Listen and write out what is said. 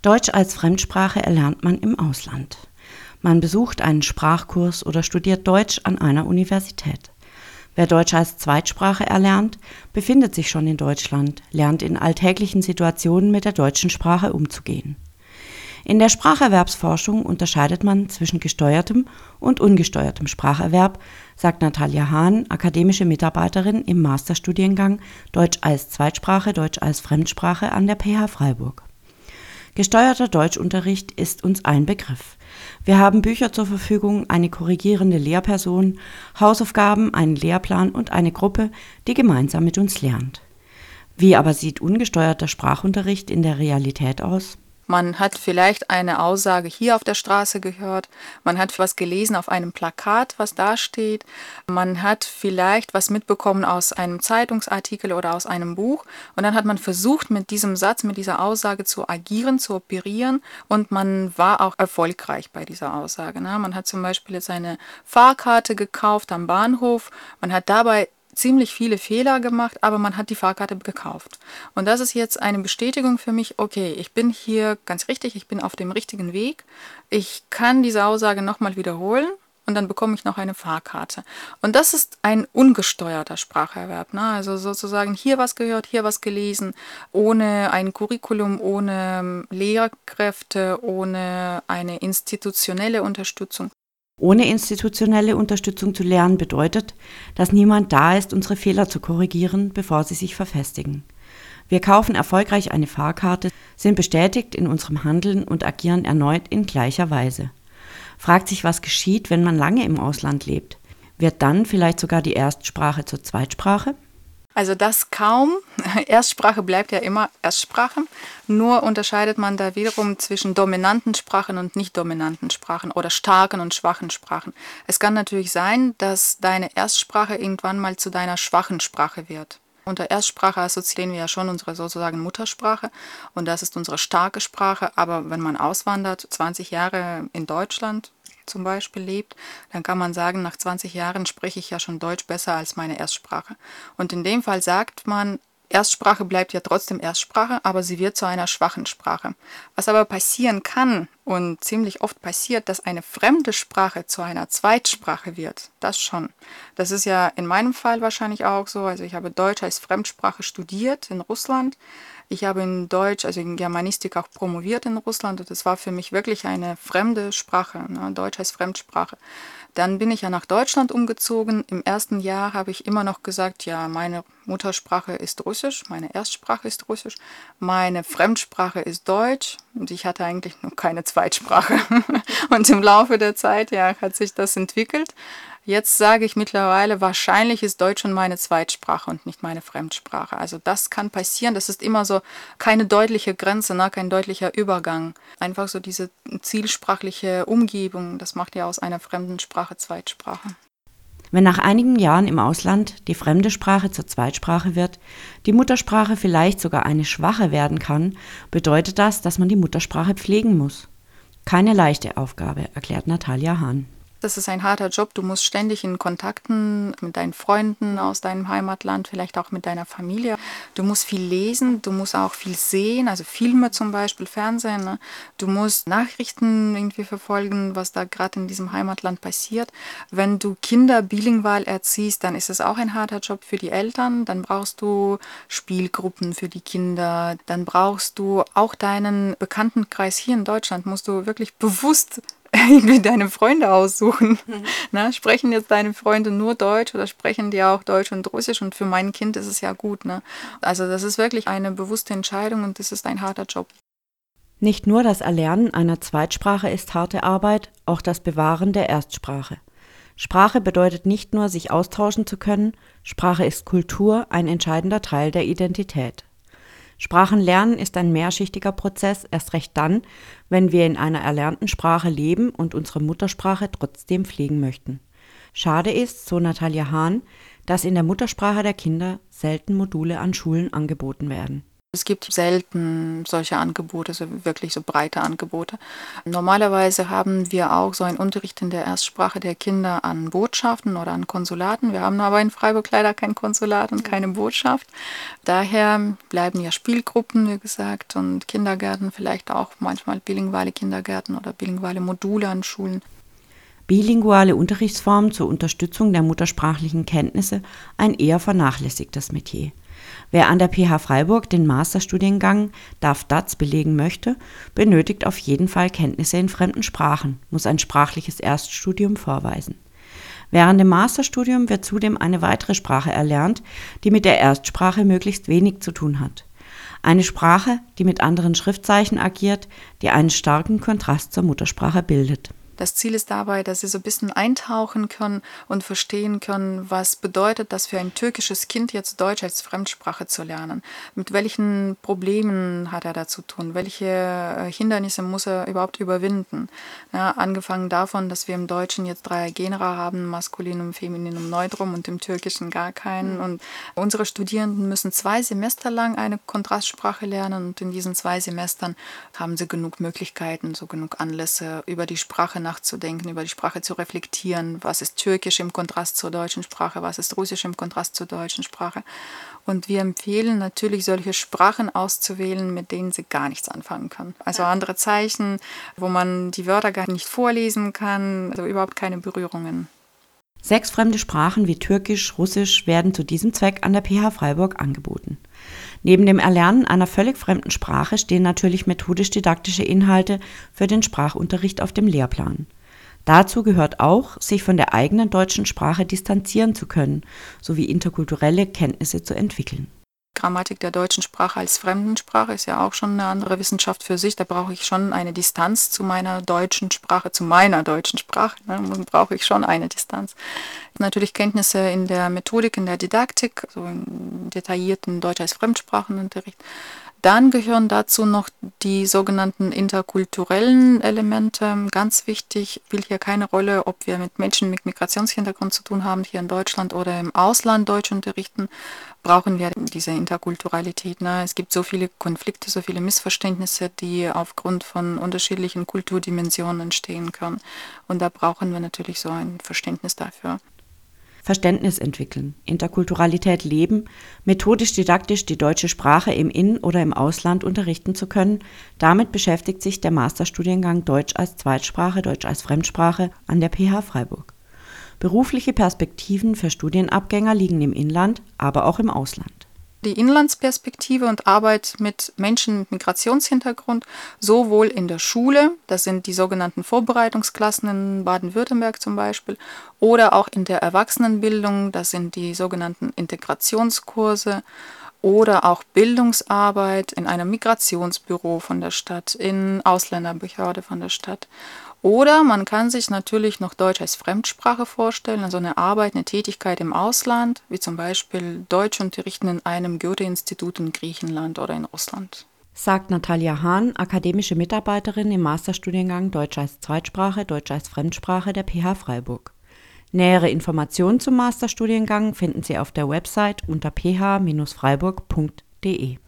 Deutsch als Fremdsprache erlernt man im Ausland. Man besucht einen Sprachkurs oder studiert Deutsch an einer Universität. Wer Deutsch als Zweitsprache erlernt, befindet sich schon in Deutschland, lernt in alltäglichen Situationen mit der deutschen Sprache umzugehen. In der Spracherwerbsforschung unterscheidet man zwischen gesteuertem und ungesteuertem Spracherwerb, sagt Natalia Hahn, akademische Mitarbeiterin im Masterstudiengang Deutsch als Zweitsprache, Deutsch als Fremdsprache an der PH Freiburg. Gesteuerter Deutschunterricht ist uns ein Begriff. Wir haben Bücher zur Verfügung, eine korrigierende Lehrperson, Hausaufgaben, einen Lehrplan und eine Gruppe, die gemeinsam mit uns lernt. Wie aber sieht ungesteuerter Sprachunterricht in der Realität aus? Man hat vielleicht eine Aussage hier auf der Straße gehört, man hat was gelesen auf einem Plakat, was da steht, man hat vielleicht was mitbekommen aus einem Zeitungsartikel oder aus einem Buch und dann hat man versucht, mit diesem Satz, mit dieser Aussage zu agieren, zu operieren und man war auch erfolgreich bei dieser Aussage. Man hat zum Beispiel jetzt eine Fahrkarte gekauft am Bahnhof, man hat dabei ziemlich viele Fehler gemacht, aber man hat die Fahrkarte gekauft. Und das ist jetzt eine Bestätigung für mich, okay, ich bin hier ganz richtig, ich bin auf dem richtigen Weg. Ich kann diese Aussage nochmal wiederholen und dann bekomme ich noch eine Fahrkarte. Und das ist ein ungesteuerter Spracherwerb. Also sozusagen hier was gehört, hier was gelesen, ohne ein Curriculum, ohne Lehrkräfte, ohne eine institutionelle Unterstützung. Ohne institutionelle Unterstützung zu lernen bedeutet, dass niemand da ist, unsere Fehler zu korrigieren, bevor sie sich verfestigen. Wir kaufen erfolgreich eine Fahrkarte, sind bestätigt in unserem Handeln und agieren erneut in gleicher Weise. Fragt sich, was geschieht, wenn man lange im Ausland lebt? Wird dann vielleicht sogar die Erstsprache zur Zweitsprache? Also das kaum. Erstsprache bleibt ja immer Erstsprache. Nur unterscheidet man da wiederum zwischen dominanten Sprachen und nicht dominanten Sprachen oder starken und schwachen Sprachen. Es kann natürlich sein, dass deine Erstsprache irgendwann mal zu deiner schwachen Sprache wird. Unter Erstsprache assoziieren wir ja schon unsere sozusagen Muttersprache und das ist unsere starke Sprache. Aber wenn man auswandert, 20 Jahre in Deutschland zum Beispiel lebt, dann kann man sagen, nach 20 Jahren spreche ich ja schon Deutsch besser als meine Erstsprache. Und in dem Fall sagt man, Erstsprache bleibt ja trotzdem Erstsprache, aber sie wird zu einer schwachen Sprache. Was aber passieren kann und ziemlich oft passiert, dass eine fremde Sprache zu einer Zweitsprache wird. Das schon. Das ist ja in meinem Fall wahrscheinlich auch so. Also ich habe Deutsch als Fremdsprache studiert in Russland. Ich habe in Deutsch, also in Germanistik auch promoviert in Russland und es war für mich wirklich eine fremde Sprache, Deutsch als Fremdsprache. Dann bin ich ja nach Deutschland umgezogen. Im ersten Jahr habe ich immer noch gesagt, ja, meine Muttersprache ist Russisch, meine Erstsprache ist Russisch, meine Fremdsprache ist Deutsch und ich hatte eigentlich noch keine Zweitsprache. Und im Laufe der Zeit, ja, hat sich das entwickelt. Jetzt sage ich mittlerweile, wahrscheinlich ist Deutsch schon meine Zweitsprache und nicht meine Fremdsprache. Also das kann passieren, das ist immer so keine deutliche Grenze, kein deutlicher Übergang. Einfach so diese zielsprachliche Umgebung, das macht ja aus einer fremden Sprache Zweitsprache. Wenn nach einigen Jahren im Ausland die fremde Sprache zur Zweitsprache wird, die Muttersprache vielleicht sogar eine schwache werden kann, bedeutet das, dass man die Muttersprache pflegen muss. Keine leichte Aufgabe, erklärt Natalia Hahn. Das ist ein harter Job. Du musst ständig in Kontakten mit deinen Freunden aus deinem Heimatland, vielleicht auch mit deiner Familie. Du musst viel lesen, du musst auch viel sehen, also Filme zum Beispiel, Fernsehen. Du musst Nachrichten irgendwie verfolgen, was da gerade in diesem Heimatland passiert. Wenn du Kinder bilingual erziehst, dann ist es auch ein harter Job für die Eltern. Dann brauchst du Spielgruppen für die Kinder. Dann brauchst du auch deinen Bekanntenkreis hier in Deutschland, musst du wirklich bewusst irgendwie deine Freunde aussuchen. Sprechen jetzt deine Freunde nur Deutsch oder sprechen die auch Deutsch und Russisch? Und für mein Kind ist es ja gut. Also das ist wirklich eine bewusste Entscheidung und das ist ein harter Job. Nicht nur das Erlernen einer Zweitsprache ist harte Arbeit, auch das Bewahren der Erstsprache. Sprache bedeutet nicht nur, sich austauschen zu können, Sprache ist Kultur, ein entscheidender Teil der Identität. Sprachenlernen ist ein mehrschichtiger Prozess, erst recht dann, wenn wir in einer erlernten Sprache leben und unsere Muttersprache trotzdem pflegen möchten. Schade ist, so Natalia Hahn, dass in der Muttersprache der Kinder selten Module an Schulen angeboten werden. Es gibt selten solche Angebote, so wirklich so breite Angebote. Normalerweise haben wir auch so einen Unterricht in der Erstsprache der Kinder an Botschaften oder an Konsulaten. Wir haben aber in Freiburg leider kein Konsulat und keine Botschaft. Daher bleiben ja Spielgruppen, wie gesagt, und Kindergärten, vielleicht auch manchmal bilinguale Kindergärten oder bilinguale Module an Schulen. Bilinguale Unterrichtsformen zur Unterstützung der muttersprachlichen Kenntnisse ein eher vernachlässigtes Metier. Wer an der PH Freiburg den Masterstudiengang DAF-DATS belegen möchte, benötigt auf jeden Fall Kenntnisse in fremden Sprachen, muss ein sprachliches Erststudium vorweisen. Während dem Masterstudium wird zudem eine weitere Sprache erlernt, die mit der Erstsprache möglichst wenig zu tun hat. Eine Sprache, die mit anderen Schriftzeichen agiert, die einen starken Kontrast zur Muttersprache bildet. Das Ziel ist dabei, dass sie so ein bisschen eintauchen können und verstehen können, was bedeutet das für ein türkisches Kind, jetzt Deutsch als Fremdsprache zu lernen. Mit welchen Problemen hat er da zu tun? Welche Hindernisse muss er überhaupt überwinden? Ja, angefangen davon, dass wir im Deutschen jetzt 3 Genera haben, Maskulinum, Femininum, Neutrum, und im Türkischen gar keinen. Und unsere Studierenden müssen 2 Semester lang eine Kontrastsprache lernen, und in diesen 2 Semestern haben sie genug Möglichkeiten, so genug Anlässe, über die Sprache nachzudenken, über die Sprache zu reflektieren. Was ist Türkisch im Kontrast zur deutschen Sprache? Was ist Russisch im Kontrast zur deutschen Sprache? Und wir empfehlen natürlich, solche Sprachen auszuwählen, mit denen sie gar nichts anfangen können. Also andere Zeichen, wo man die Wörter gar nicht vorlesen kann, also überhaupt keine Berührungen. 6 fremde Sprachen wie Türkisch, Russisch werden zu diesem Zweck an der PH Freiburg angeboten. Neben dem Erlernen einer völlig fremden Sprache stehen natürlich methodisch-didaktische Inhalte für den Sprachunterricht auf dem Lehrplan. Dazu gehört auch, sich von der eigenen deutschen Sprache distanzieren zu können, sowie interkulturelle Kenntnisse zu entwickeln. Grammatik der deutschen Sprache als Fremdensprache ist ja auch schon eine andere Wissenschaft für sich. Da brauche ich schon eine Distanz zu meiner deutschen Sprache, ne, brauche ich schon eine Distanz. Natürlich Kenntnisse in der Methodik, in der Didaktik, so im detaillierten Deutsch als Fremdsprachenunterricht. Dann gehören dazu noch die sogenannten interkulturellen Elemente. Ganz wichtig, spielt hier keine Rolle, ob wir mit Menschen mit Migrationshintergrund zu tun haben, hier in Deutschland oder im Ausland Deutsch unterrichten, brauchen wir diese Interkulturalität. Ne? Es gibt so viele Konflikte, so viele Missverständnisse, die aufgrund von unterschiedlichen Kulturdimensionen entstehen können. Und da brauchen wir natürlich so ein Verständnis dafür. Verständnis entwickeln, Interkulturalität leben, methodisch-didaktisch die deutsche Sprache im In- oder im Ausland unterrichten zu können, damit beschäftigt sich der Masterstudiengang Deutsch als Zweitsprache, Deutsch als Fremdsprache an der PH Freiburg. Berufliche Perspektiven für Studienabgänger liegen im Inland, aber auch im Ausland. Die Inlandsperspektive und Arbeit mit Menschen mit Migrationshintergrund, sowohl in der Schule, das sind die sogenannten Vorbereitungsklassen in Baden-Württemberg zum Beispiel, oder auch in der Erwachsenenbildung, das sind die sogenannten Integrationskurse, oder auch Bildungsarbeit in einem Migrationsbüro von der Stadt, in Ausländerbehörde von der Stadt. Oder man kann sich natürlich noch Deutsch als Fremdsprache vorstellen, also eine Arbeit, eine Tätigkeit im Ausland, wie zum Beispiel Deutsch unterrichten in einem Goethe-Institut in Griechenland oder in Russland. Sagt Natalia Hahn, akademische Mitarbeiterin im Masterstudiengang Deutsch als Zweitsprache, Deutsch als Fremdsprache der PH Freiburg. Nähere Informationen zum Masterstudiengang finden Sie auf der Website unter ph-freiburg.de.